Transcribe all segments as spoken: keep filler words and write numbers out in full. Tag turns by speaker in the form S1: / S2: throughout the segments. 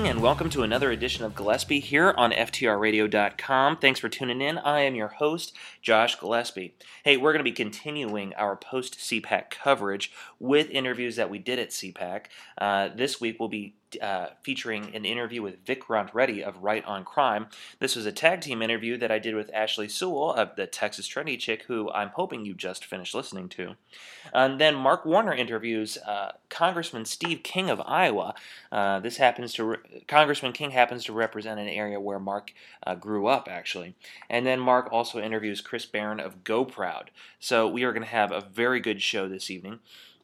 S1: evening, and welcome to another edition of Gillespie here on F T R radio dot com. Thanks for tuning in. I am your host, Josh Gillespie. Hey, we're going to be continuing our post-C PAC coverage with interviews that we did at C PAC. Uh, this week we'll be uh, featuring an interview with Vikrant Reddy of Right on Crime. This was a tag team interview that I did with Ashley Sewell of the Texas Trendy Chick, who I'm hoping you just finished listening to. And then Mark Warner interviews uh, Congressman Steve King of Iowa. Uh, this happens to re- Congressman King happens to represent an area where Mark uh, grew up, actually. And then Mark also interviews Chris Barron of Go Proud. So we are going to have a very good show this evening.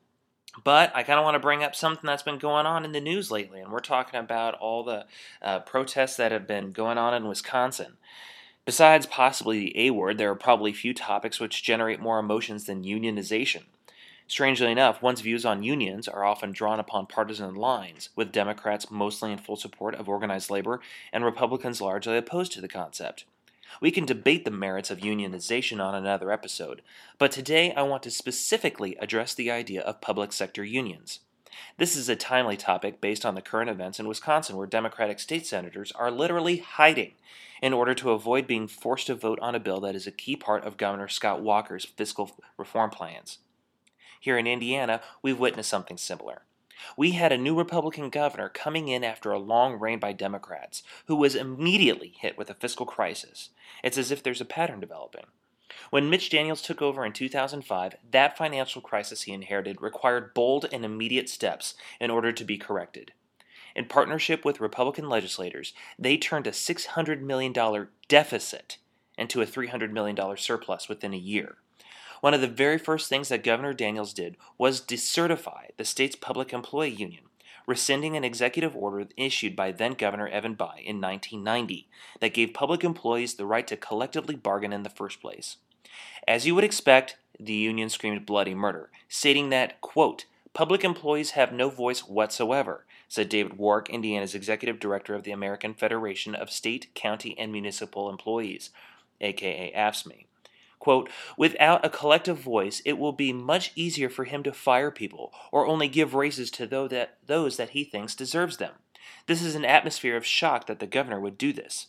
S1: But I kind of want to bring up something that's been going on in the news lately, and we're talking about all the uh, protests that have been going on in Wisconsin. Besides possibly the A word, there are probably few topics which generate more emotions than unionization. Strangely enough, one's views on unions are often drawn upon partisan lines, with Democrats mostly in full support of organized labor and Republicans largely opposed to the concept. We can debate the merits of unionization on another episode, but today I want to specifically address the idea of public sector unions. This is a timely topic based on the current events in Wisconsin, where Democratic state senators are literally hiding in order to avoid being forced to vote on a bill that is a key part of Governor Scott Walker's fiscal reform plans. Here in Indiana, we've witnessed something similar. We had a new Republican governor coming in after a long reign by Democrats, who was immediately hit with a fiscal crisis. It's as if there's a pattern developing. When Mitch Daniels took over in two thousand five, that financial crisis he inherited required bold and immediate steps in order to be corrected. In partnership with Republican legislators, they turned a six hundred million dollars deficit into a three hundred million dollars surplus within a year. One of the very first things that Governor Daniels did was decertify the state's public employee union, rescinding an executive order issued by then-Governor Evan Bayh in nineteen ninety that gave public employees the right to collectively bargain in the first place. As you would expect, the union screamed bloody murder, stating that, quote, "Public employees have no voice whatsoever," said David Warwick, Indiana's executive director of the American Federation of State, County, and Municipal Employees, aka A F S M E. Quote, "Without a collective voice, it will be much easier for him to fire people or only give raises to those that, those that he thinks deserves them. This is an atmosphere of shock that the governor would do this."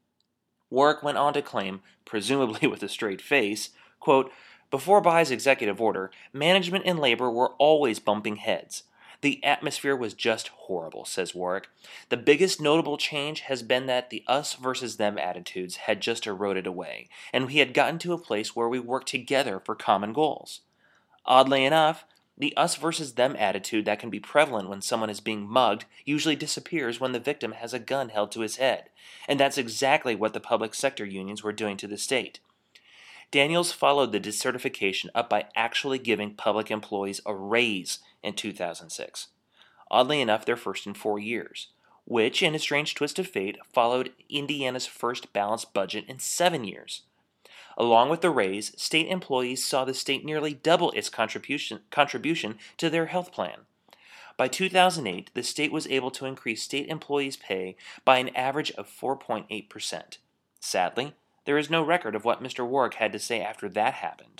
S1: Warwick went on to claim, presumably with a straight face, quote, "Before Bayh's executive order, management and labor were always bumping heads. The atmosphere was just horrible," says Warwick. "The biggest notable change has been that the us versus them attitudes had just eroded away, and we had gotten to a place where we worked together for common goals. Oddly enough, the us versus them attitude that can be prevalent when someone is being mugged usually disappears when the victim has a gun held to his head, and that's exactly what the public sector unions were doing to the state." Daniels followed the decertification up by actually giving public employees a raise in two thousand six. Oddly enough, their first in four years, which, in a strange twist of fate, followed Indiana's first balanced budget in seven years. Along with the raise, state employees saw the state nearly double its contribution, contribution to their health plan. By two thousand eight, the state was able to increase state employees' pay by an average of four point eight percent. Sadly, there is no record of what Mister Warwick had to say after that happened.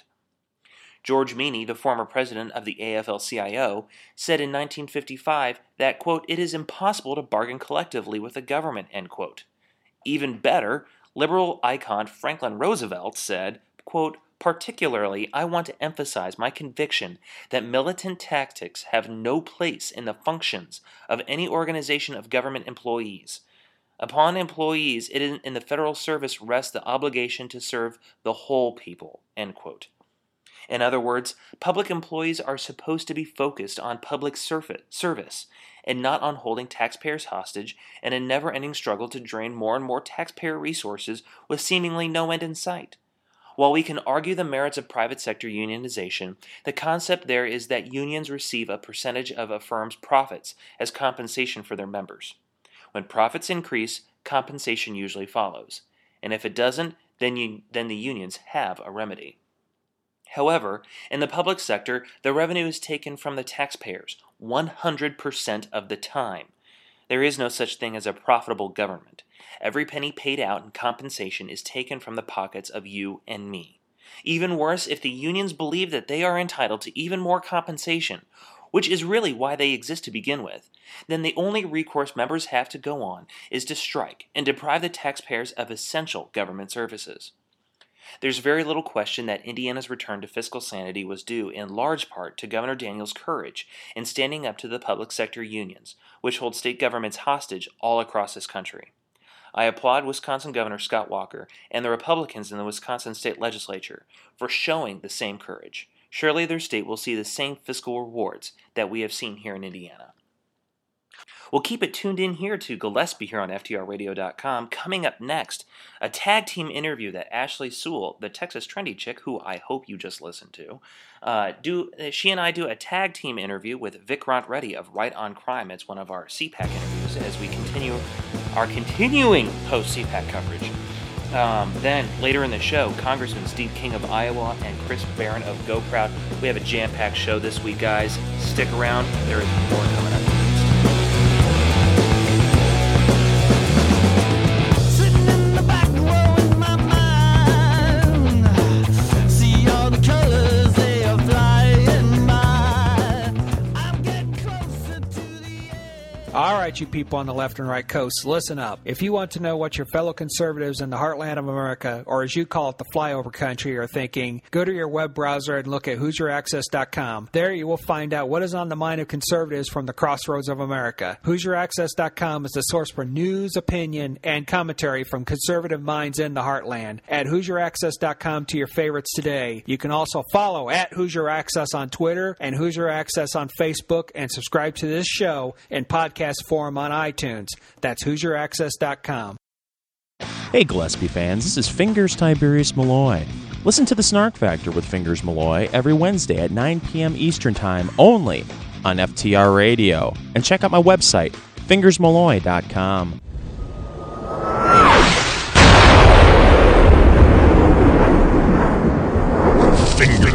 S1: George Meany, the former president of the A F L C I O, said in nineteen fifty-five that, quote, "It is impossible to bargain collectively with the government," end quote. Even better, liberal icon Franklin Roosevelt said, quote, "Particularly, I want to emphasize my conviction that militant tactics have no place in the functions of any organization of government employees. Upon employees it is in the federal service rests the obligation to serve the whole people," end quote. In other words, public employees are supposed to be focused on public service and not on holding taxpayers hostage in a never-ending struggle to drain more and more taxpayer resources with seemingly no end in sight. While we can argue the merits of private sector unionization, the concept there is that unions receive a percentage of a firm's profits as compensation for their members. When profits increase, compensation usually follows, and if it doesn't, then, you, then the unions have a remedy. However, in the public sector, the revenue is taken from the taxpayers one hundred percent of the time. There is no such thing as a profitable government. Every penny paid out in compensation is taken from the pockets of you and me. Even worse, if the unions believe that they are entitled to even more compensation, which is really why they exist to begin with, then the only recourse members have to go on is to strike and deprive the taxpayers of essential government services. There's very little question that Indiana's return to fiscal sanity was due in large part to Governor Daniels' courage in standing up to the public sector unions, which hold state governments hostage all across this country. I applaud Wisconsin Governor Scott Walker and the Republicans in the Wisconsin State Legislature for showing the same courage. Surely their state will see the same fiscal rewards that we have seen here in Indiana. We'll keep it tuned in here to Gillespie here on F T R radio dot com. Coming up next, a tag team interview that Ashley Sewell, the Texas trendy chick, who I hope you just listened to, uh, do. She and I do a tag team interview with Vikrant Reddy of Right on Crime. It's one of our C PAC interviews as we continue our continuing post-C PAC coverage. Um, then, later in the show, Congressman Steve King of Iowa and Chris Barron of Go Proud. We have a jam-packed show this week, guys. Stick around. There is more coming up.
S2: All right, you people on the left and right coasts, listen up. If you want to know what your fellow conservatives in the heartland of America, or as you call it, the flyover country, are thinking, go to your web browser and look at Hoosier Access dot com. There you will find out what is on the mind of conservatives from the crossroads of America. Hoosier Access dot com is the source for news, opinion, and commentary from conservative minds in the heartland. Add Hoosier Access dot com to your favorites today. You can also follow at Hoosier Access on Twitter and Hoosier Access on Facebook, and subscribe to this show in podcast form on iTunes. That's Hoosier Access dot com.
S3: Hey Gillespie fans, this is Fingers Tiberius Malloy. Listen to the Snark Factor with Fingers Malloy every Wednesday at nine p.m. Eastern Time only on F T R Radio. And check out my website, fingers malloy dot com.
S4: Fingers.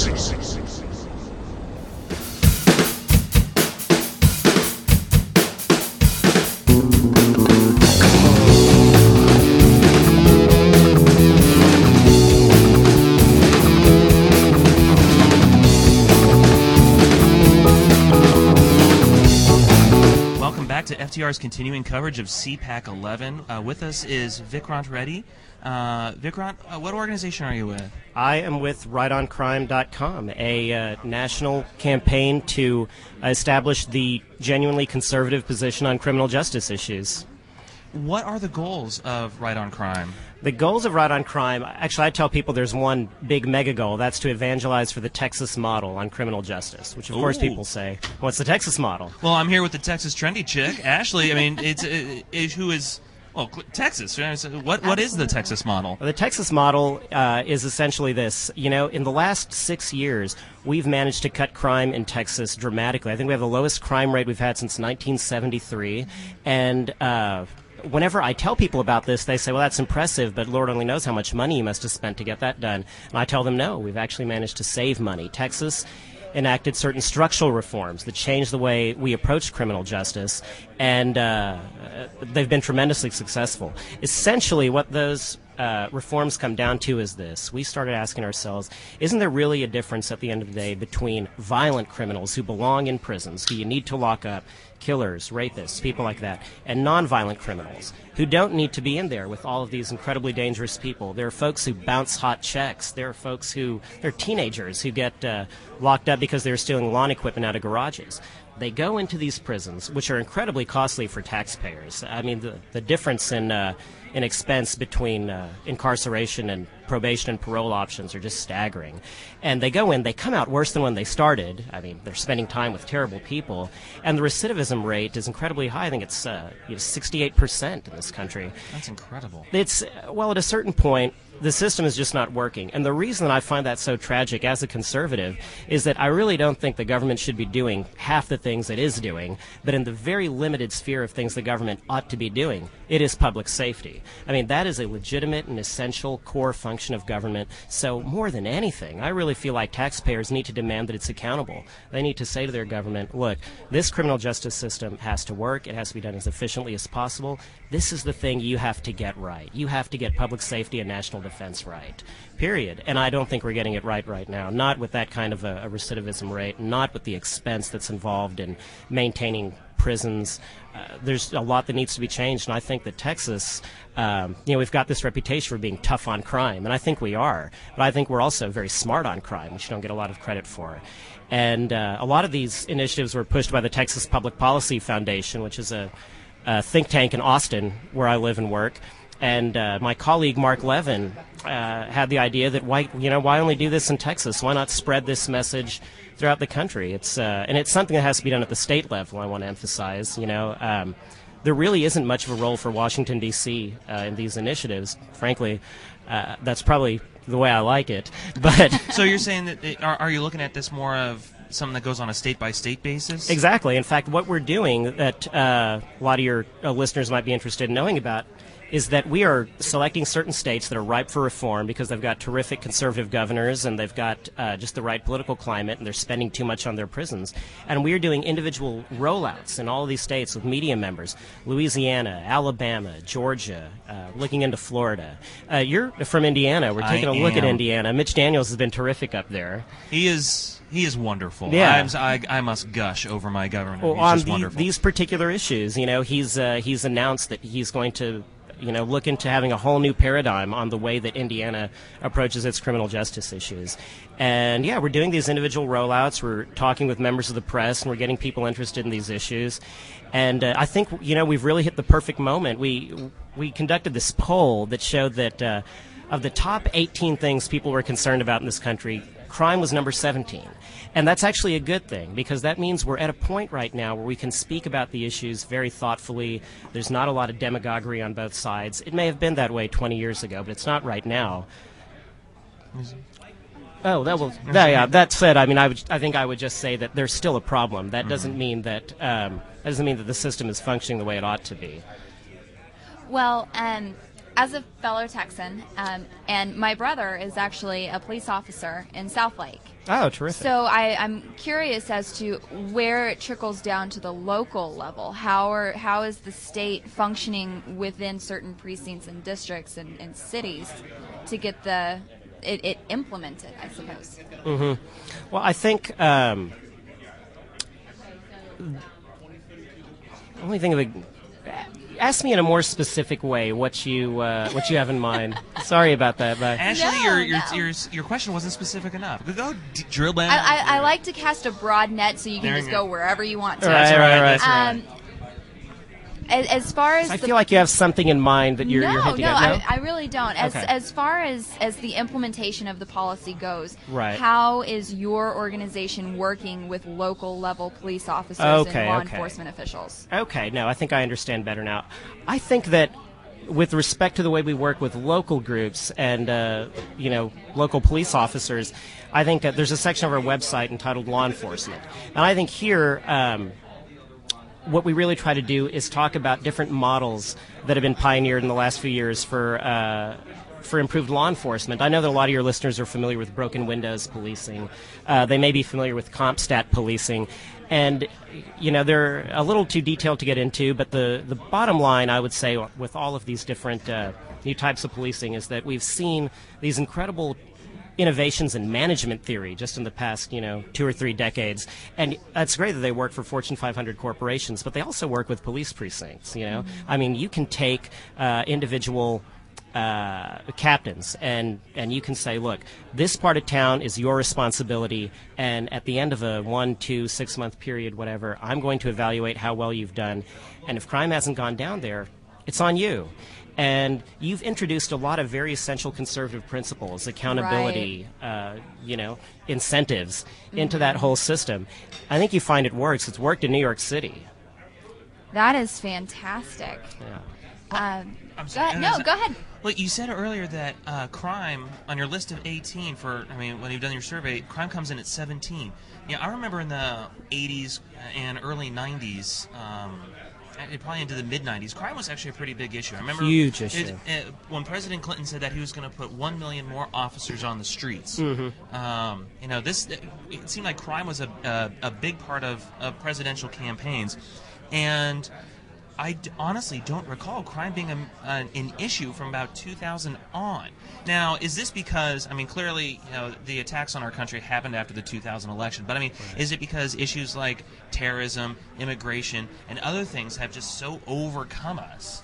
S1: To F T R's continuing coverage of C PAC eleven. Uh, with us is Vikrant Reddy. Uh, Vikrant, uh, what organization are you with?
S5: I am with right on crime dot com, a uh, national campaign to establish the genuinely conservative position on criminal justice issues.
S1: What are the goals of Right on Crime?
S5: The goals of Right on Crime, actually I tell people there's one big mega goal, that's to evangelize for the Texas model on criminal justice, which of Ooh. course people say, what's the Texas model?
S1: Well, I'm here with the Texas trendy chick, Ashley. I mean, it's it, it, who is, well, Texas. What What is the Texas model?
S5: The Texas model uh, is essentially this. You know, in the last six years, we've managed to cut crime in Texas dramatically. I think we have the lowest crime rate we've had since nineteen seventy-three, and uh, whenever I tell people about this, they say, well, that's impressive, but Lord only knows how much money you must have spent to get that done. And I tell them, no, we've actually managed to save money. Texas enacted certain structural reforms that changed the way we approach criminal justice, and uh, they've been tremendously successful. Essentially, what those uh, reforms come down to is this. We started asking ourselves, isn't there really a difference at the end of the day between violent criminals who belong in prisons, who you need to lock up, killers, rapists, people like that, and nonviolent criminals who don't need to be in there with all of these incredibly dangerous people? There are folks who bounce hot checks. There are folks who, there are teenagers who get uh, locked up because they're stealing lawn equipment out of garages. They go into these prisons, which are incredibly costly for taxpayers. I mean, the, the difference in uh, in expense between uh, incarceration and probation and parole options are just staggering. And they go in, they come out worse than when they started. I mean, they're spending time with terrible people. And the recidivism rate is incredibly high. I think it's uh, you know, sixty-eight percent in this country.
S1: That's incredible.
S5: It's, well, at a certain point, the system is just not working. And the reason that I find that so tragic as a conservative is that I really don't think the government should be doing half the things it is doing, but in the very limited sphere of things the government ought to be doing, it is public safety. I mean, that is a legitimate and essential core function function of government. So more than anything, I really feel like taxpayers need to demand that it's accountable. They need to say to their government, look, this criminal justice system has to work. It has to be done as efficiently as possible. This is the thing you have to get right. You have to get public safety and national defense right, period. And I don't think we're getting it right right now, not with that kind of a, a recidivism rate, not with the expense that's involved in maintaining prisons. Uh, there's a lot that needs to be changed, and I think that Texas, um, you know, we've got this reputation for being tough on crime, and I think we are, but I think we're also very smart on crime, which you don't get a lot of credit for. And uh, a lot of these initiatives were pushed by the Texas Public Policy Foundation, which is a, a think tank in Austin, where I live and work. And uh, my colleague Mark Levin uh, had the idea that why, you know, why only do this in Texas? Why not spread this message throughout the country? It's uh, and it's something that has to be done at the state level. I want to emphasize. You know, um, there really isn't much of a role for Washington D C uh, in these initiatives. Frankly, uh, that's probably the way I like it. But
S1: so you're saying that it, are, are you looking at this more of something that goes on a state-by-state basis?
S5: Exactly. In fact, what we're doing that uh, a lot of your uh, listeners might be interested in knowing about is that we are selecting certain states that are ripe for reform because they've got terrific conservative governors and they've got uh, just the right political climate and they're spending too much on their prisons. And we are doing individual rollouts in all of these states with media members, Louisiana, Alabama, Georgia, uh, looking into Florida. Uh, you're from Indiana. We're taking
S1: I
S5: a look
S1: am.
S5: at Indiana. Mitch Daniels has been terrific up there.
S1: He is... He is wonderful.
S5: Yeah.
S1: I'm, I, I must gush over my governor.
S5: Well,
S1: he's
S5: on
S1: just
S5: the,
S1: wonderful.
S5: these particular issues, you know, he's uh, he's announced that he's going to, you know, look into having a whole new paradigm on the way that Indiana approaches its criminal justice issues. And yeah, we're doing these individual rollouts. We're talking with members of the press, and we're getting people interested in these issues. And uh, I think, you know, we've really hit the perfect moment. We we conducted this poll that showed that uh, of the top eighteen things people were concerned about in this country, crime was number seventeen. And that's actually a good thing, because that means we're at a point right now where we can speak about the issues very thoughtfully. There's not a lot of demagoguery on both sides. It may have been that way twenty years ago, but it's not right now. Oh, that will. That, yeah. That said, I mean, I would. I think I would just say that there's still a problem. That doesn't mean that. Um, that doesn't mean that the system is functioning the way it ought to be.
S4: Well, um, as a fellow Texan, um, and my brother is actually a police officer in Southlake.
S5: Oh, terrific.
S4: So I, I'm curious as to where it trickles down to the local level. How are how is the state functioning within certain precincts and districts and, and cities to get the it, it implemented, I suppose.
S5: Mm-hmm. Well, I think um, only thing of a. Ask me in a more specific way what you uh, what you have in mind. Sorry about that, but
S1: Actually,
S4: No,
S1: your, your
S4: no.
S1: your your question wasn't specific enough. Go d- drill down.
S4: I, I, I like to cast a broad net so you can
S1: There
S4: just
S1: you
S4: go
S1: go.
S4: wherever you want to.
S5: Right,
S1: That's
S5: right,
S1: right.
S5: right.
S1: That's right.
S4: Um, as, as far as
S5: I
S4: the
S5: feel like you have something in mind that you're,
S4: no,
S5: you're hinting
S4: no,
S5: at.
S4: I, I really don't. As
S5: Okay.
S4: as far as as the implementation of the policy goes,
S5: Right.
S4: how is your organization working with local level police officers
S5: Okay,
S4: and law
S5: okay.
S4: enforcement officials?
S5: Okay, no, I think I understand better now. I think that with respect to the way we work with local groups and, uh, you know, local police officers, I think that there's a section of our website entitled Law Enforcement. And I think here, um, what we really try to do is talk about different models that have been pioneered in the last few years for uh, for improved law enforcement. I know that a lot of your listeners are familiar with broken windows policing. Uh, they may be familiar with CompStat policing. And, you know, they're a little too detailed to get into, but the, the bottom line, I would say, with all of these different uh, new types of policing is that we've seen these incredible innovations in management theory just in the past, you know, two or three decades. And it's great that they work for Fortune five hundred corporations, but they also work with police precincts, you know. Mm-hmm. I mean, you can take uh, individual uh, captains and, and you can say, look, this part of town is your responsibility, and at the end of a one, two, six-month period, whatever, I'm going to evaluate how well you've done. And if crime hasn't gone down there, it's on you. And you've introduced a lot of very essential conservative principles, accountability, right. uh, you know, incentives mm-hmm. into that whole system. I think you find it works. It's worked in New York City.
S4: That is fantastic.
S5: Yeah.
S4: Um,
S1: I'm
S4: go
S1: sorry,
S4: ahead. No, go ahead.
S1: Well, you said earlier that uh, crime on your list of eighteen for, I mean, when you've done your survey, crime comes in at seventeen. Yeah, I remember in the eighties and early nineties, um, probably into the mid nineties, crime was actually a pretty big issue. I remember
S5: Huge issue.
S1: It, it, when President Clinton said that he was going to put one million more officers on the streets.
S5: Mm-hmm.
S1: Um, you know, this it, it seemed like crime was a, a, a big part of, of presidential campaigns. And I d- honestly don't recall crime being a, an, an issue from about two thousand on. Now, is this because, I mean, clearly, you know, the attacks on our country happened after the two thousand election, but I mean, right. is it because issues like terrorism, immigration, and other things have just so overcome us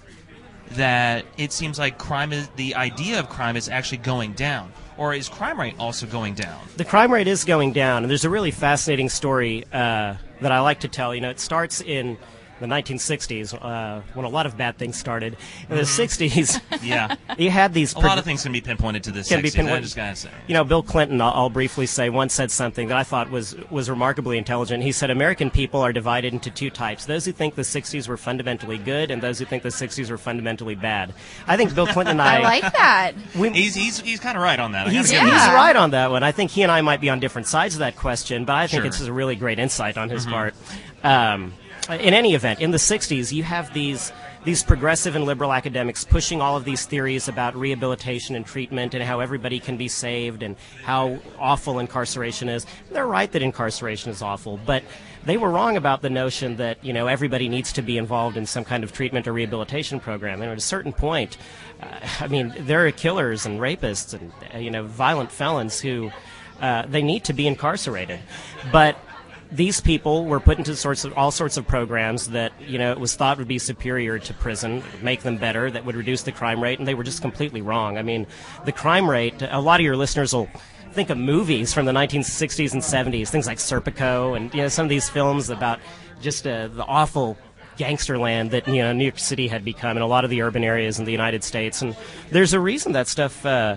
S1: that it seems like crime is, the idea of crime is actually going down? Or is crime rate also going down? The
S5: crime rate is going down, and there's a really fascinating story uh, that I like to tell. You know, it starts in the nineteen sixties, uh, when a lot of bad things started. In mm-hmm. the sixties,
S1: yeah,
S5: you had these...
S1: A lot of things can be pinpointed to the
S5: can
S1: sixties,
S5: be pinpointed.
S1: I just gotta say.
S5: You know, Bill Clinton, I'll, I'll briefly say, once said something that I thought was, was remarkably intelligent. He said, American people are divided into two types, those who think the sixties were fundamentally good and those who think the sixties were fundamentally bad. I think Bill Clinton and I...
S4: I like that.
S1: We, he's he's, he's kind of right on that.
S5: He's,
S4: yeah.
S5: he's right on that one. I think he and I might be on different sides of that question, but I think
S1: sure.
S5: it's a really great insight on his
S1: mm-hmm.
S5: part. Um... In any event, in the sixties, you have these these progressive and liberal academics pushing all of these theories about rehabilitation and treatment and how everybody can be saved and how awful incarceration is. They're right that incarceration is awful, but they were wrong about the notion that, you know, everybody needs to be involved in some kind of treatment or rehabilitation program. And at a certain point, uh, I mean, there are killers and rapists and, uh, you know, violent felons who uh, they need to be incarcerated. But these people were put into sorts of all sorts of programs that, you know, it was thought would be superior to prison, make them better, that would reduce the crime rate, and they were just completely wrong. I mean, the crime rate, a lot of your listeners will think of movies from the nineteen sixties and seventies, things like Serpico and, you know, some of these films about just uh, the awful gangster land that, you know, New York City had become in a lot of the urban areas in the United States. And there's a reason that stuff uh,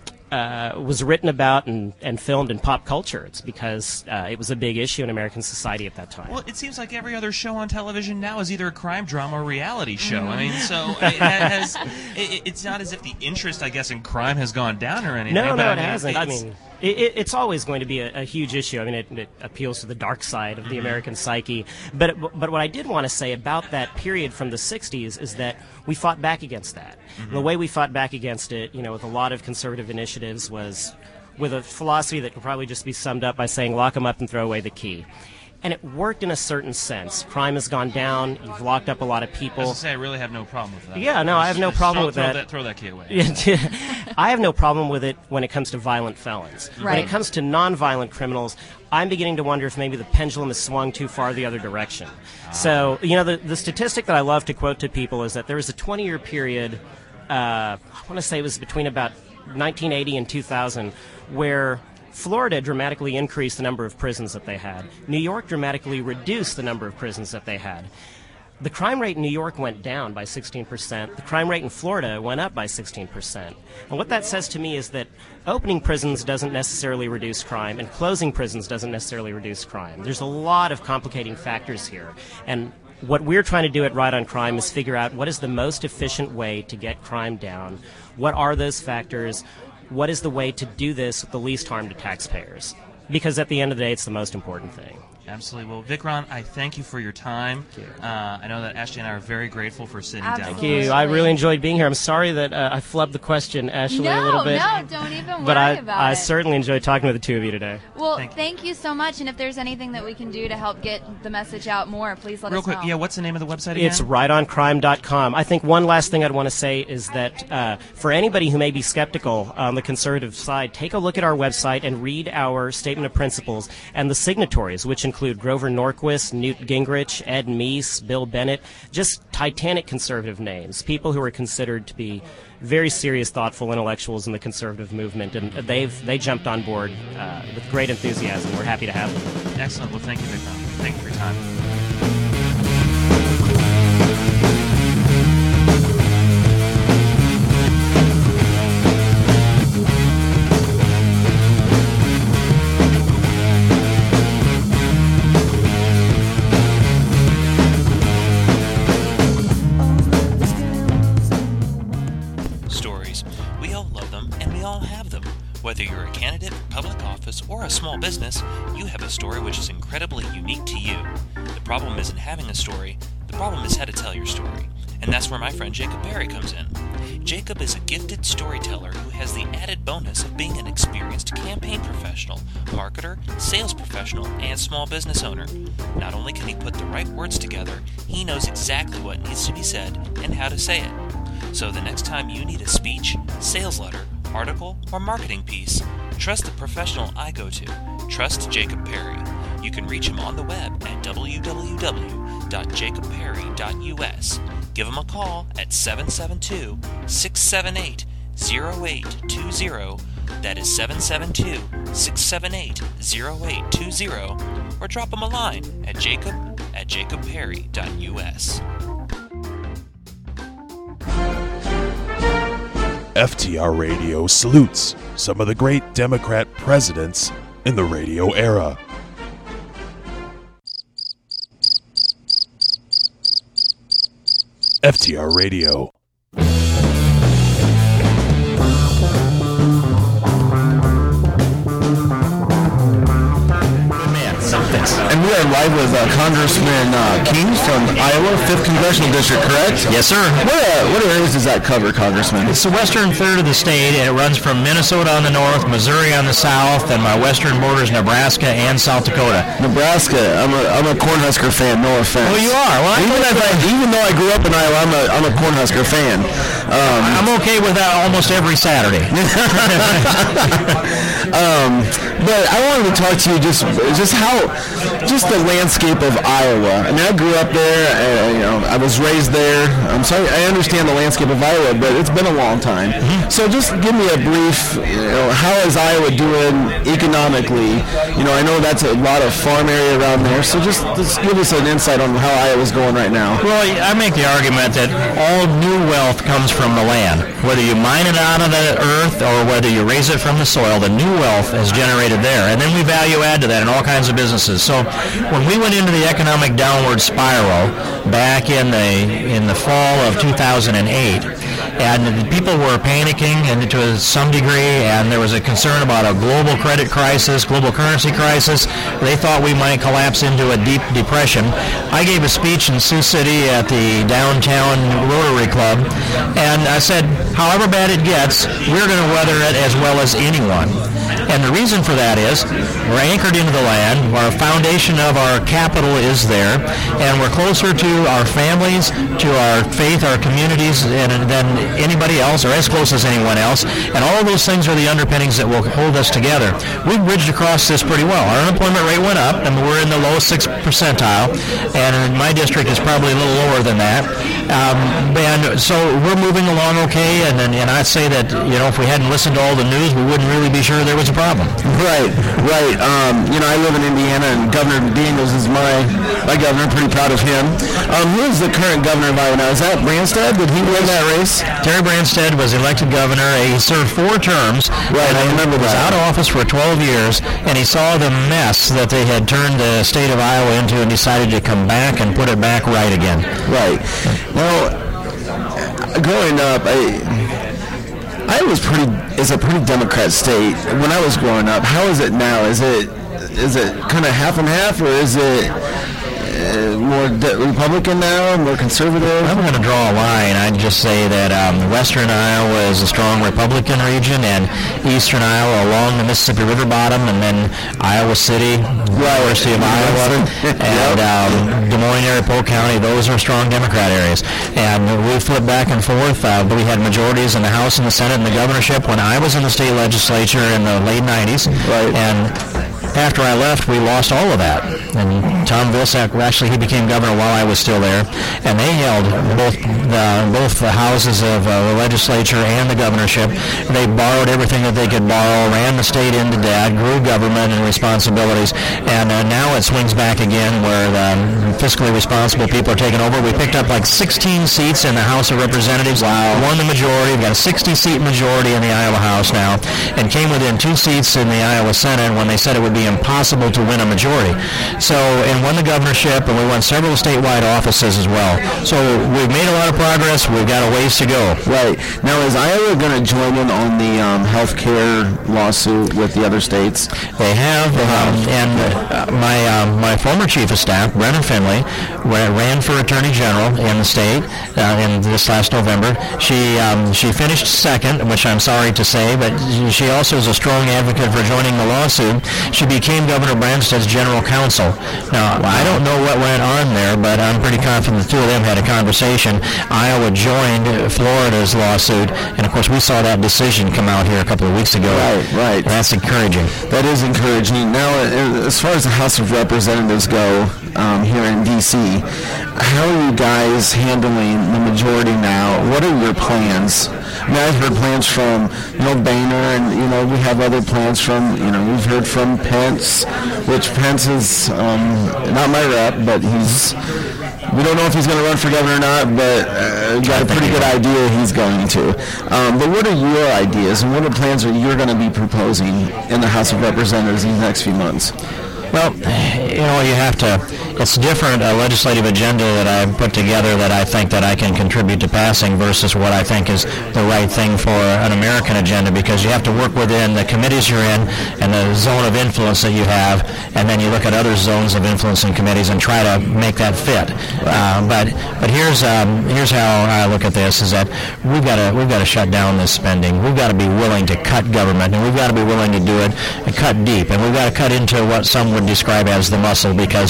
S5: uh, was written about and, and filmed in pop culture. It's because uh, it was a big issue in American society at that time.
S1: Well, it seems like every other show on television now is either a crime drama or reality show. Mm-hmm. I mean, so it has, it, it's not as if the interest, I guess, in crime has gone down or anything.
S5: No, no,
S1: I
S5: it
S1: mean,
S5: hasn't. I mean... It, it, it's always going to be a, a huge issue. I mean, it, it appeals to the dark side of the mm-hmm. American psyche. But but what I did want to say about that period from the sixties is that we fought back against that. Mm-hmm. The way we fought back against it, you know, with a lot of conservative initiatives, was with a philosophy that could probably just be summed up by saying, lock them up and throw away the key. And it worked in a certain sense. Crime has gone down. You've locked up a lot of people.
S1: I was to say, I really have no problem with that.
S5: Yeah, no, I have no
S1: just
S5: problem
S1: throw,
S5: with
S1: throw
S5: that.
S1: that. Throw that key away.
S5: I have no problem with it when it comes to violent felons.
S4: Right.
S5: When it comes to nonviolent criminals, I'm beginning to wonder if maybe the pendulum has swung too far the other direction. Ah. So, you know, the, the statistic that I love to quote to people is that there was a twenty-year period, uh, I want to say it was between about nineteen eighty and two thousand, where Florida dramatically increased the number of prisons that they had. New York dramatically reduced the number of prisons that they had. The crime rate in New York went down by sixteen percent. The crime rate in Florida went up by sixteen percent. And what that says to me is that opening prisons doesn't necessarily reduce crime, and closing prisons doesn't necessarily reduce crime. There's a lot of complicating factors here. And what we're trying to do at Right on Crime is figure out what is the most efficient way to get crime down. What are those factors? What is the way to do this with the least harm to taxpayers? Because at the end of the day, it's the most important thing.
S1: Absolutely. Well, Vikram, I thank you for your time.
S5: Thank you.
S1: Uh, I know that Ashley and I are very grateful for sitting
S4: Absolutely.
S1: down.
S5: Thank you. I really enjoyed being here. I'm sorry that uh, I flubbed the question, Ashley,
S4: no,
S5: a little bit.
S4: No, don't even worry
S5: but I,
S4: about
S5: I
S4: it.
S5: certainly enjoyed talking with the two of you today.
S4: Well,
S1: thank you.
S4: thank you so much. And if there's anything that we can do to help get the message out more, please let
S1: Real
S4: us
S1: quick,
S4: know.
S1: yeah, what's the name of the website again?
S5: It's right on crime dot com. I think one last thing I'd want to say is that uh, for anybody who may be skeptical on the conservative side, take a look at our website and read our statement of principles and the signatories, which include Grover Norquist, Newt Gingrich, Ed Meese, Bill Bennett, just titanic conservative names, people who are considered to be very serious, thoughtful intellectuals in the conservative movement, and they've they jumped on board uh, with great enthusiasm. We're happy to have them.
S1: Excellent. Well, thank you, Vikram. Thank you for your time. Whether you're a candidate for public office or a small business, you have a story which is incredibly unique to you. The problem isn't having a story. The problem is how to tell your story, and that's where my friend Jacob Perry comes in. Jacob is a gifted storyteller who has the added bonus of being an experienced campaign professional, marketer, sales professional, and small business owner. Not only can he put the right words together, he knows exactly what needs to be said and how to say it. So the next time you need a speech, sales letter, article, or marketing piece, trust the professional I go to. Trust Jacob Perry. You can reach him on the web at w w w dot jacob perry dot u s. Give him a call at seven seven two, six seven eight, zero eight two zero. That is seven seven two, six seven eight, zero eight two zero. Or drop him a line at jacob at jacob perry dot u s.
S6: F T R Radio salutes some of the great Democrat presidents in the radio era. F T R Radio.
S7: And we are live with uh, Congressman uh, King from Iowa, fifth Congressional District, correct?
S8: Yes, sir.
S7: What, uh, what areas does that cover, Congressman?
S8: It's the western third of the state, and it runs from Minnesota on the north, Missouri on the south, and my western border is Nebraska and South Dakota.
S7: Nebraska. I'm a, I'm a Cornhusker fan, no offense.
S8: Oh, you are? Well,
S7: even, if I, even though I grew up in Iowa, I'm a, I'm a Cornhusker fan. Um,
S8: I'm okay with that almost every Saturday.
S7: um, but I wanted to talk to you just just how, just the landscape of Iowa. I mean, I grew up there, uh, you know, I was raised there. I'm sorry, I understand the landscape of Iowa, but it's been a long time. Mm-hmm. So just give me a brief, you know, how is Iowa doing economically? You know, I know that's a lot of farm area around there, so just, just give us an insight on how Iowa's going right now.
S8: Well, I make the argument that all new wealth comes from the land. Whether you mine it out of the earth or whether you raise it from the soil, the new wealth is generated there. And then we value add to that in all kinds of businesses. So when we went into the economic downward spiral back in the in the fall of two thousand eight, and people were panicking and to some degree, and there was a concern about a global credit crisis, global currency crisis. They thought we might collapse into a deep depression. I gave a speech in Sioux City at the downtown Rotary Club, and I said, however bad it gets, we're going to weather it as well as anyone. And the reason for that is we're anchored into the land, our foundation of our capital is there, and we're closer to our families, to our faith, our communities, and than anybody else, or as close as anyone else. And all of those things are the underpinnings that will hold us together. We've bridged across this pretty well. Our unemployment rate went up, and we're in the low sixth percentile, and in my district is probably a little lower than that. Um, and so we're moving along okay, and, and I'd say that, you know, if we hadn't listened to all the news, we wouldn't really be sure there was a problem.
S7: Right, right. Um, you know, I live in Indiana, and Governor Daniels is my my governor. Pretty proud of him. Um, who is the current governor of Iowa now? Is that Branstad? Did he win that race?
S8: Terry Branstad was elected governor. He served four terms.
S7: Right, I remember
S8: that. He was out of office for twelve years, and he saw the mess that they had turned the state of Iowa into, and decided to come back and put it back right again.
S7: Right. Now, growing up, I. Iowa's pretty is a pretty Democrat state. When I was growing up, how is it now? Is it is it kind of half and half, or is it uh, more de- Republican now, more conservative?
S8: I'm going to draw a line. I'd just say that um, western Iowa is a strong Republican region, and eastern Iowa along the Mississippi River bottom, and then Iowa City,
S7: right.
S8: University of Iowa, and um, Des Moines area, Polk County, those are strong Democrat areas. And we flip back and forth. Uh, but we had majorities in the House and the Senate and the governorship when I was in the state legislature in the late nineties.
S7: Right.
S8: And after I left, we lost all of that. And Tom Vilsack, actually, he became governor while I was still there, and they held both the, both the houses of uh, the legislature and the governorship. They borrowed everything that they could borrow, ran the state into debt, grew government and responsibilities, and uh, now it swings back again where the fiscally responsible people are taking over. We picked up like sixteen seats in the House of Representatives. Wow. Won the majority. We've got a sixty-seat majority in the Iowa House now, and came within two seats in the Iowa Senate when they said it would be impossible to win a majority. So, and won the governorship, and we won several statewide offices as well. So we've made a lot of progress. We've got a ways to go.
S7: Right. Now, is Iowa going to join in on the um, health care lawsuit with the other states?
S8: They have, um, and uh, my um, my former chief of staff, Brennan Finley, ran for attorney general in the state uh, in this last November. She um, she finished second, which I'm sorry to say, but she also is a strong advocate for joining the lawsuit. She became Governor Branstad's general counsel. Now, wow. I don't know what went on there, but I'm pretty confident the two of them had a conversation. Iowa joined Florida's lawsuit, and of course we saw that decision come out here a couple of weeks ago.
S7: Right, right.
S8: That's encouraging.
S7: That is encouraging. Now, as far as the House of Representatives go um, here in D C, how are you guys handling the majority now? What are your plans? I mean, I've heard plans from, you know, Boehner, and, you know, we have other plans from, you know, we've heard from Pence, which Pence is um, not my rep, but he's, we don't know if he's going to run for governor or not, but uh, got a pretty good idea he's going to. Um, but what are your ideas, and what are plans that you're going to be proposing in the House of Representatives in the next few months?
S8: Well, you know, you have to, it's different, a legislative agenda that I put together that I think that I can contribute to passing versus what I think is the right thing for an American agenda, because you have to work within the committees you're in and the zone of influence that you have, and then you look at other zones of influence in committees and try to make that fit. Uh, but but here's um, here's how I look at this, is that we've got to we've got to shut down this spending. We've got to be willing to cut government, and we've got to be willing to do it and cut deep, and we've got to cut into what some would describe as the muscle, because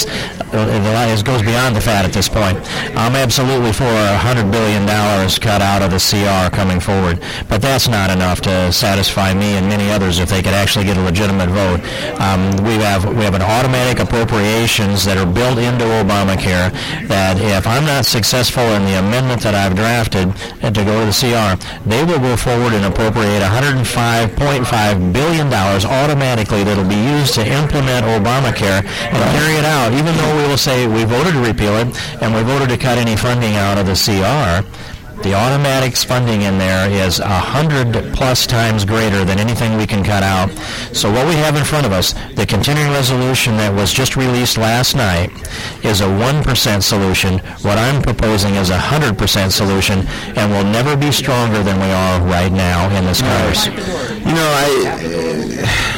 S8: it goes beyond the fat at this point. I'm absolutely for one hundred billion dollars cut out of the C R coming forward, but that's not enough to satisfy me and many others if they could actually get a legitimate vote. Um, we have we have an automatic appropriations that are built into Obamacare that if I'm not successful in the amendment that I've drafted and to go to the C R, they will go forward and appropriate one hundred five point five billion dollars automatically that will be used to implement Obamacare and carry it out, even though we will say we voted to repeal it and we voted to cut any funding out of the C R. The automatic funding in there is a hundred plus times greater than anything we can cut out. So what we have in front of us, the continuing resolution that was just released last night, is a one percent solution. What I'm proposing is a one hundred percent solution, and will never be stronger than we are right now in this Congress.
S7: You know, I...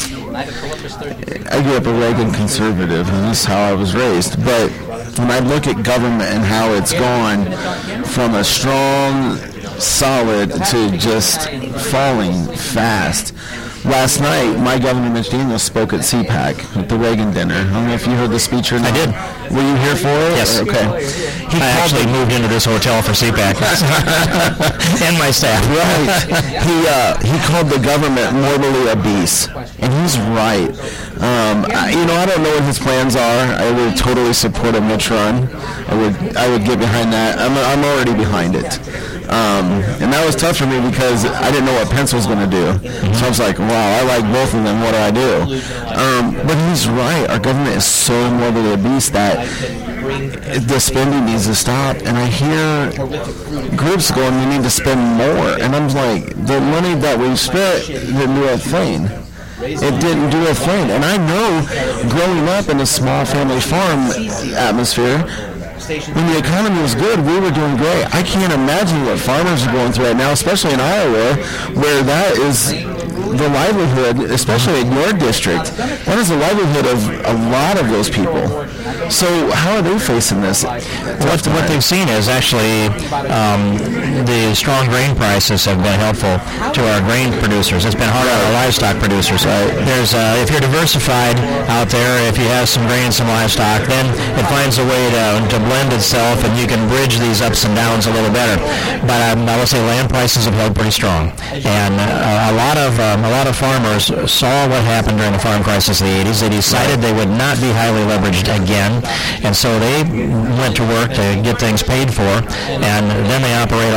S7: I grew up a Reagan conservative, and that's how I was raised. But when I look at government and how it's gone from a strong, solid to just falling fast. Last night, my governor, Mitch Daniels, spoke at C PAC at the Reagan dinner. I don't know if you heard the speech or not.
S8: I did.
S7: Were you here for it?
S8: Yes.
S7: Okay.
S8: He I actually the, moved into this hotel for C PAC. And my staff.
S7: Right. He uh, he called the government mortally obese, and he's right. Um, I, you know, I don't know what his plans are. I would totally support a Mitch run. I would I would get behind that. I'm I'm already behind it. Um, and that was tough for me because I didn't know what Pence was going to do. Mm-hmm. So I was like, wow, I like both of them. What do I do? Um, but he's right. Our government is so morbidly obese that the spending needs to stop. And I hear groups going, we need to spend more. And I'm like, the money that we've spent didn't do a thing. It didn't do a thing. And I know growing up in a small family farm atmosphere, when the economy was good, we were doing great. I can't imagine what farmers are going through right now, especially in Iowa, where that is the livelihood, especially in your district. That is the livelihood of a lot of those people. So how are they facing this?
S8: What, what they've seen is actually um, the strong grain prices have been helpful to our grain producers. It's been hard on our livestock producers. Right? There's uh, if you're diversified out there, if you have some grain and some livestock, then it finds a way to, to blend itself, and you can bridge these ups and downs a little better. But um, I will say land prices have held pretty strong, and uh, a lot of um, a lot of farmers saw what happened during the farm crisis of the eighties. They decided they would not be highly leveraged again, and so they went to work to get things paid for, and then they operate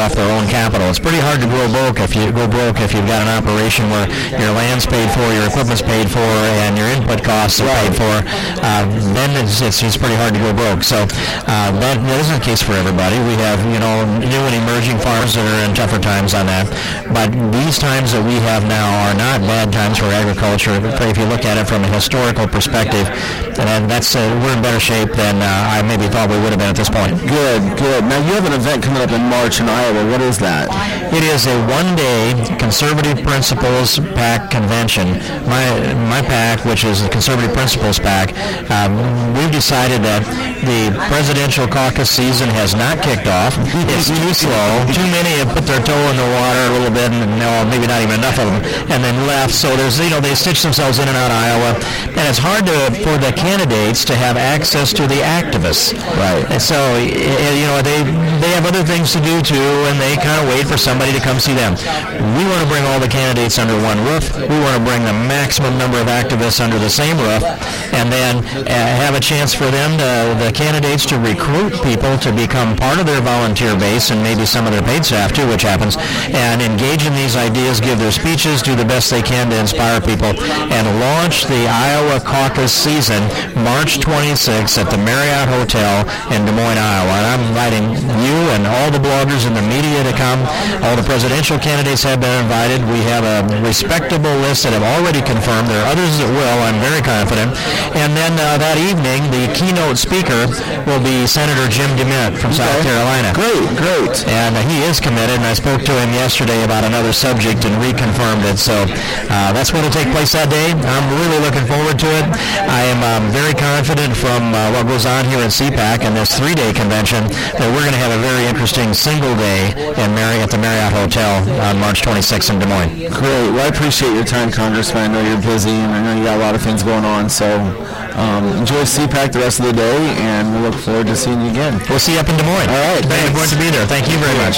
S8: off their own capital. It's pretty hard to grow broke if you go broke if you've got an operation where your land's paid for, your equipment's paid for, and your input costs are paid for. Uh, then it's, it's it's pretty hard to go broke. So uh, that, that isn't the case for everybody. We have you know new and emerging farmers that are in tougher times on that. But these times that we have now are not bad times for agriculture. If you look at it from a historical perspective, and that's uh, we're in better shape than uh, I maybe thought we would have been at this point.
S7: Good, good. Now you have an event coming up in March in Iowa. What is that?
S8: It is a one-day Conservative Principles PAC convention. My my PAC, which is the Conservative Principles PAC, um, we've decided that the presidential caucus season has not kicked off. It's too slow. Too many have put their toe in the water a little bit, and no, maybe not even enough of them, and then left. So there's you know they stitch themselves in and out of Iowa, and it's hard to for the candidates to have access to the activists.
S7: Right.
S8: And so you know they they have other things to do too, and they kind of wait for somebody to come see them. We want to bring all the candidates under one roof. We want to bring the maximum number of activists under the same roof, and then uh, have a chance for them, to, the candidates, to recruit people to become part of their volunteer base and maybe some of their paid staff too, which happens, and engage in these ideas, give their speeches, do the best they can to inspire people, and launch the Iowa caucus season March twenty-sixth at the Marriott Hotel in Des Moines, Iowa. And I'm inviting you and all the bloggers and the media to come. All the presidential candidates have been invited. We have a respectable list that have already confirmed. There are others that will, I'm very confident. And then uh, that evening, the keynote speaker will be Senator Jim DeMint from South
S7: Okay.
S8: Carolina.
S7: Great, great.
S8: And uh, he is committed, and I spoke to him yesterday about another subject and reconfirmed it. So uh, that's what will take place that day. I'm really looking forward to it. I am um, very confident from uh, what goes on here at C PAC and this three-day convention that we're going to have a very interesting single day in Mary at the Marriott Hotel on March twenty-sixth in Des Moines.
S7: Great. Well, I appreciate your time, Congressman. I know you're busy, and I know you got a lot of things going on. So um, enjoy C PAC the rest of the day, and we look forward to seeing you again.
S8: We'll see you up in Des Moines.
S7: All right.
S8: Thank you for to be there. Thank you very much.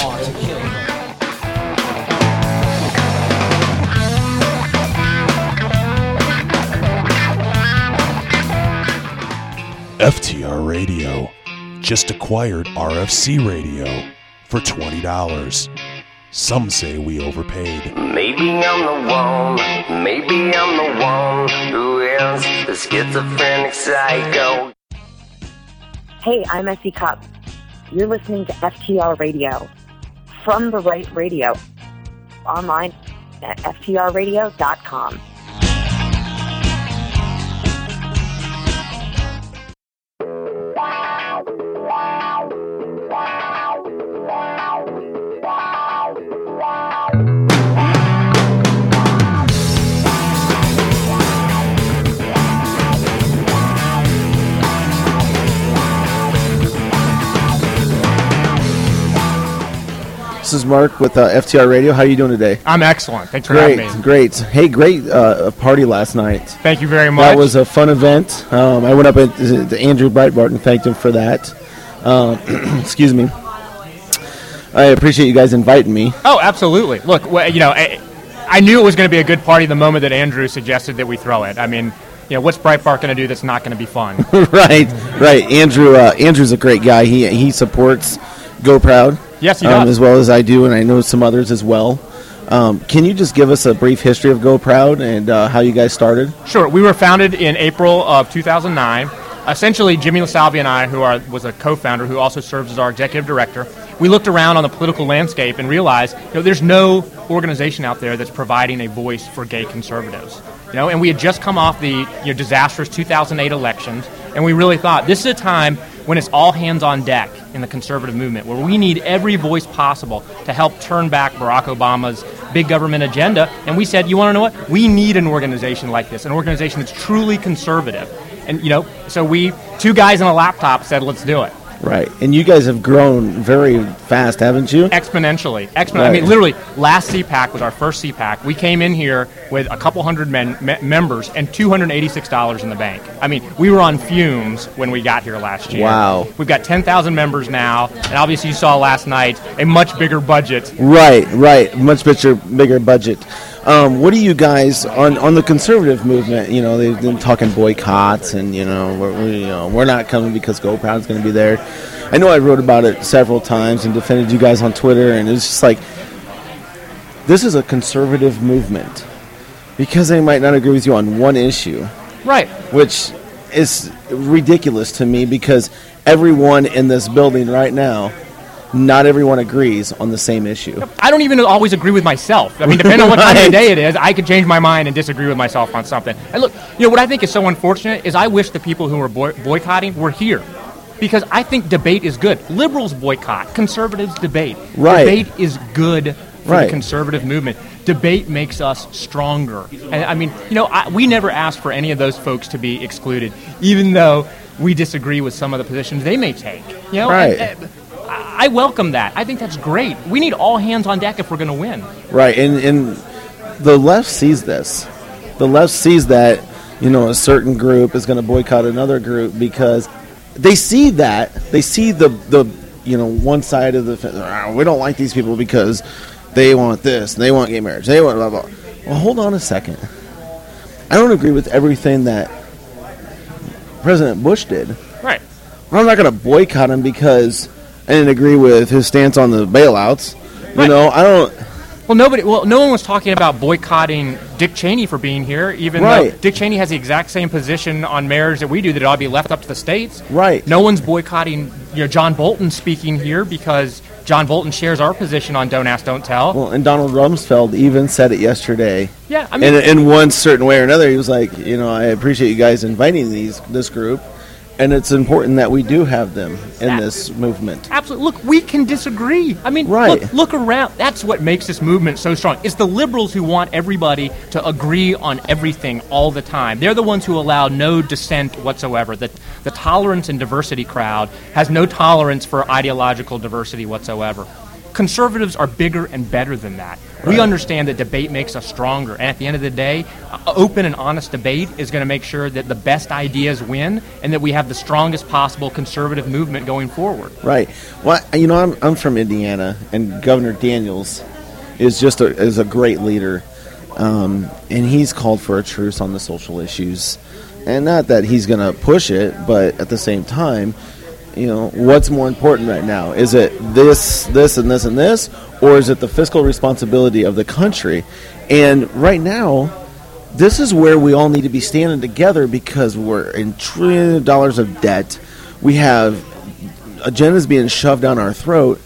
S6: F T R Radio just acquired R F C Radio for twenty dollars. Some say we overpaid.
S9: Maybe I'm the one, maybe I'm the one who is the schizophrenic psycho.
S10: Hey, I'm Essie Cup. You're listening to F T R Radio from the right radio, online at F T R radio dot com.
S7: This is Mark with uh, F T R Radio. How are you doing today?
S11: I'm excellent. Thanks for
S7: Great,
S11: having me.
S7: great. Hey, great uh, party last night.
S11: Thank you very much.
S7: That was a fun event. Um, I went up at, to Andrew Breitbart and thanked him for that. Um, excuse me. I appreciate you guys inviting me.
S11: Oh, absolutely. Look, well, you know, I, I knew it was going to be a good party the moment that Andrew suggested that we throw it. I mean, you know, what's Breitbart going to do that's not going to be fun?
S7: right, right. Andrew, uh, Andrew's a great guy. He he supports Go Proud.
S11: Yes, he
S7: um,
S11: does.
S7: as well as I do, and I know some others as well. Um, can you just give us a brief history of Go Proud and uh, how you guys started?
S11: Sure. We were founded in April of two thousand nine. Essentially, Jimmy LaSalvia and I, who are, was a co-founder who also serves as our executive director, we looked around on the political landscape and realized, you know, there's no organization out there that's providing a voice for gay conservatives. You know, and we had just come off the you know, disastrous two thousand eight elections, and we really thought this is a time when it's all hands on deck in the conservative movement, where we need every voice possible to help turn back Barack Obama's big government agenda. And we said, you want to know what? We need an organization like this, an organization that's truly conservative. And, you know, so we, two guys and a laptop, said, let's do it.
S7: Right. And you guys have grown very fast, haven't you?
S11: Exponentially. Exponentially.
S7: Right.
S11: I mean, literally, last C PAC was our first C PAC. We came in here with a couple hundred men, me- members and two hundred eighty-six dollars in the bank. I mean, we were on fumes when we got here last year.
S7: Wow.
S11: We've got ten thousand members now, and obviously you saw last night a much bigger budget.
S7: Right, right. Much bigger, bigger budget. Um, what do you guys on, on the conservative movement? You know, they've been talking boycotts, and you know, we're, we, you know, we're not coming because Go Proud is going to be there. I know I wrote about it several times and defended you guys on Twitter, and it was just like, this is a conservative movement because they might not agree with you on one issue.
S11: Right.
S7: Which is ridiculous to me because everyone in this building right now, not everyone agrees on the same issue.
S11: I don't even always agree with myself. I mean, depending on what time of the day it is, I could change my mind and disagree with myself on something. And look, you know, what I think is so unfortunate is I wish the people who were boy- boycotting were here. Because I think debate is good. Liberals boycott. Conservatives debate.
S7: Right.
S11: Debate is good for
S7: right.
S11: the conservative movement. Debate makes us stronger. And I mean, you know, I, we never asked for any of those folks to be excluded, even though we disagree with some of the positions they may take. You know,
S7: right.
S11: and, uh, I welcome that. I think that's great. We need all hands on deck if we're going to win.
S7: Right, and, and the left sees this. The left sees that, you know, a certain group is going to boycott another group because they see that. They see the, the you know, one side of the fence. Oh, we don't like these people because they want this, and they want gay marriage, they want blah, blah. Well, hold on a second. I don't agree with everything that President Bush did.
S11: Right.
S7: I'm not going to boycott him because I didn't agree with his stance on the bailouts. You
S11: right.
S7: know, I don't.
S11: Well, nobody. Well, no one was talking about boycotting Dick Cheney for being here, even
S7: right.
S11: though Dick Cheney has the exact same position on marriage that we do, that it ought to be left up to the states.
S7: Right.
S11: No one's boycotting, you know, John Bolton speaking here because John Bolton shares our position on Don't Ask, Don't Tell.
S7: Well, and Donald Rumsfeld even said it yesterday.
S11: Yeah, I mean,
S7: in, in one certain way or another, he was like, you know, I appreciate you guys inviting these this group. And it's important that we do have them in this movement.
S11: Absolutely. Look, we can disagree. I mean,
S7: right.
S11: look, look around. That's what makes this movement so strong. It's the liberals who want everybody to agree on everything all the time. They're the ones who allow no dissent whatsoever. The, the tolerance and diversity crowd has no tolerance for ideological diversity whatsoever. Conservatives are bigger and better than that. Right. We understand that debate makes us stronger. And at the end of the day, uh, open and honest debate is going to make sure that the best ideas win and that we have the strongest possible conservative movement going forward.
S7: Right. Well, you know, I'm I'm from Indiana, and Governor Daniels is just a, is a great leader. Um, and he's called for a truce on the social issues. And not that he's going to push it, but at the same time, you know, what's more important right now? Is it this, this, and this, and this, or is it the fiscal responsibility of the country? And right now, this is where we all need to be standing together because we're in trillions of dollars of debt. We have agendas being shoved down our throat,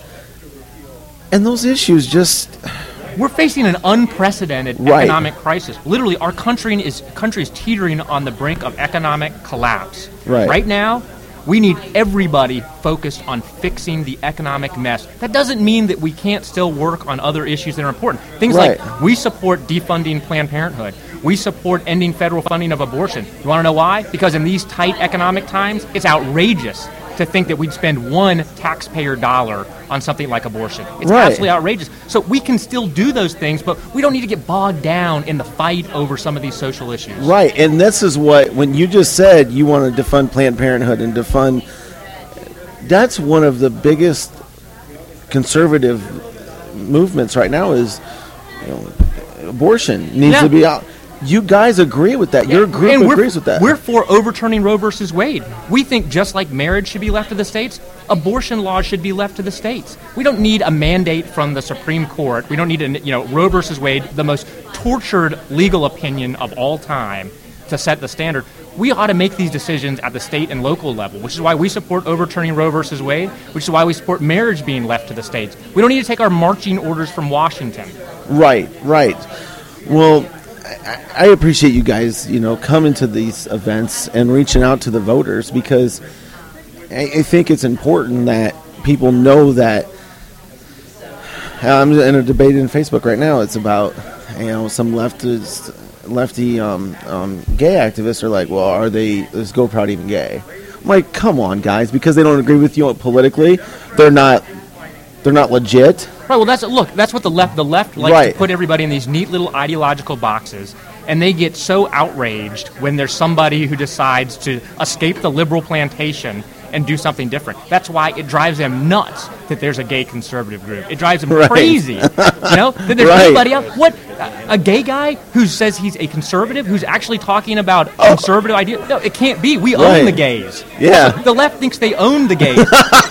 S7: and those issues just...
S11: We're facing an unprecedented
S7: right.
S11: economic crisis. Literally, our country is country is teetering on the brink of economic collapse.
S7: Right.
S11: Right now, we need everybody focused on fixing the economic mess. That doesn't mean that we can't still work on other issues that are important. Things
S7: right.
S11: like we support defunding Planned Parenthood. We support ending federal funding of abortion. You want to know why? Because in these tight economic times, it's outrageous to think that we'd spend one taxpayer dollar on something like abortion. It's
S7: right.
S11: absolutely outrageous. So we can still do those things, but we don't need to get bogged down in the fight over some of these social issues.
S7: Right, and this is what, when you just said you want to defund Planned Parenthood and defund, that's one of the biggest conservative movements right now is, you know, abortion needs
S11: yeah.
S7: to be out. You guys agree with that. Your group
S11: and
S7: agrees with that.
S11: We're for overturning Roe versus Wade. We think just like marriage should be left to the states, abortion laws should be left to the states. We don't need a mandate from the Supreme Court. We don't need, a, you know, Roe versus Wade, the most tortured legal opinion of all time, to set the standard. We ought to make these decisions at the state and local level, which is why we support overturning Roe versus Wade, which is why we support marriage being left to the states. We don't need to take our marching orders from Washington.
S7: Right, right. Well, I appreciate you guys, you know, coming to these events and reaching out to the voters because I think it's important that people know that. I'm in a debate in Facebook right now. It's about, you know, some leftist, lefty um, um, gay activists are like, well, are they, is GoProud even gay? I'm like, come on, guys, because they don't agree with you politically, they're not, they're not legit.
S11: Right. Well, that's look. That's what the left. The left likes
S7: right.
S11: to put everybody in these neat little ideological boxes, and they get so outraged when there's somebody who decides to escape the liberal plantation and do something different. That's why it drives them nuts that there's a gay conservative group. It drives them
S12: Right.
S11: crazy, you know, that there's
S12: Right.
S11: anybody else. What, a gay guy who says he's a conservative, who's actually talking about
S12: Oh.
S11: conservative ideas? No, it can't be. We
S12: Right.
S11: own the gays.
S12: Yeah.
S11: The left thinks they own the gays.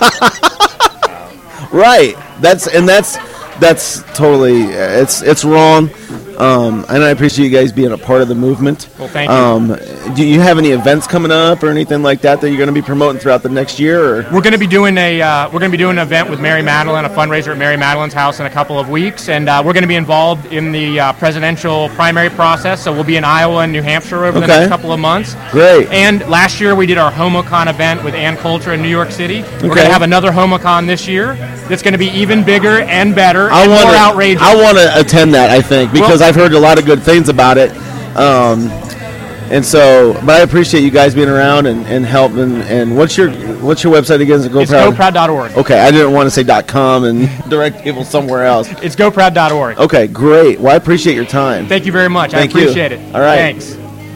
S12: Right. That's and that's that's totally it's it's wrong. Um, and I appreciate you guys being a part of the movement.
S11: Well, thank you.
S12: Um, do you have any events coming up or anything like that that you're going to be promoting throughout the next year? Or?
S11: We're going to be doing a uh, we're going to be doing an event with Mary Madeline, a fundraiser at Mary Madeline's house in a couple of weeks, and uh, we're going to be involved in the uh, presidential primary process. So we'll be in Iowa and New Hampshire over the
S12: Okay.
S11: next couple of months.
S12: Great.
S11: And last year we did our HomoCon event with Ann Coulter in New York City. We're
S12: Okay.
S11: going to have another HomoCon this year. That's going to be even bigger and better
S12: I
S11: and
S12: want
S11: more
S12: to
S11: outrageous.
S12: I want to attend that. I think because
S11: Well-
S12: I've heard a lot of good things about it. Um, and so, but I appreciate you guys being around and, and helping. And what's your what's your website again? Is it
S11: It's
S12: GoProud?
S11: go proud dot org.
S12: Okay, I didn't want to say .com and direct people somewhere else.
S11: It's go proud dot org.
S12: Okay, great. Well, I appreciate your time.
S11: Thank you very much.
S12: Thank
S11: I
S12: you.
S11: appreciate it.
S12: All right.
S11: Thanks.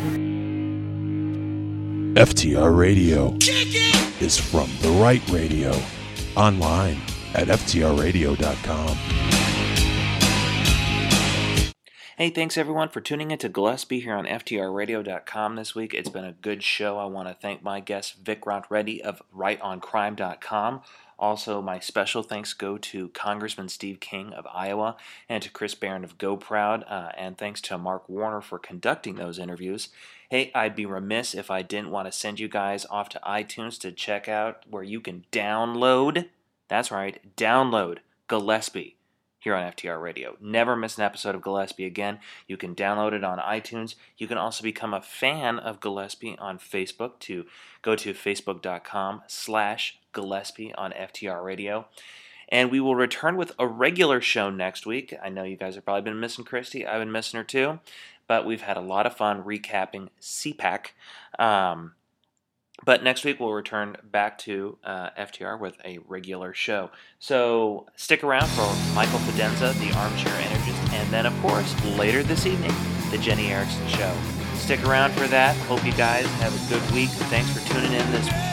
S6: F T R Radio is from the right radio. Online at F T R radio dot com.
S1: Hey, thanks everyone for tuning in to Gillespie here on F T R radio dot com this week. It's been a good show. I want to thank my guest Vikrant Reddy of right on crime dot com. Also, my special thanks go to Congressman Steve King of Iowa and to Chris Barron of GoProud, uh, and thanks to Mark Warner for conducting those interviews. Hey, I'd be remiss if I didn't want to send you guys off to iTunes to check out where you can download, that's right, download Gillespie here on F T R Radio. Never miss an episode of Gillespie again. You can download it on iTunes. You can also become a fan of Gillespie on Facebook. To go to facebook.com slash Gillespie on F T R Radio. And we will return with a regular show next week. I know you guys have probably been missing Christy. I've been missing her too. But we've had a lot of fun recapping C PAC. Um... But next week we'll return back to uh, F T R with a regular show. So stick around for Michael Fidenza, the Armchair Energist, and then of course later this evening, the Jenny Erickson Show. Stick around for that. Hope you guys have a good week. Thanks for tuning in this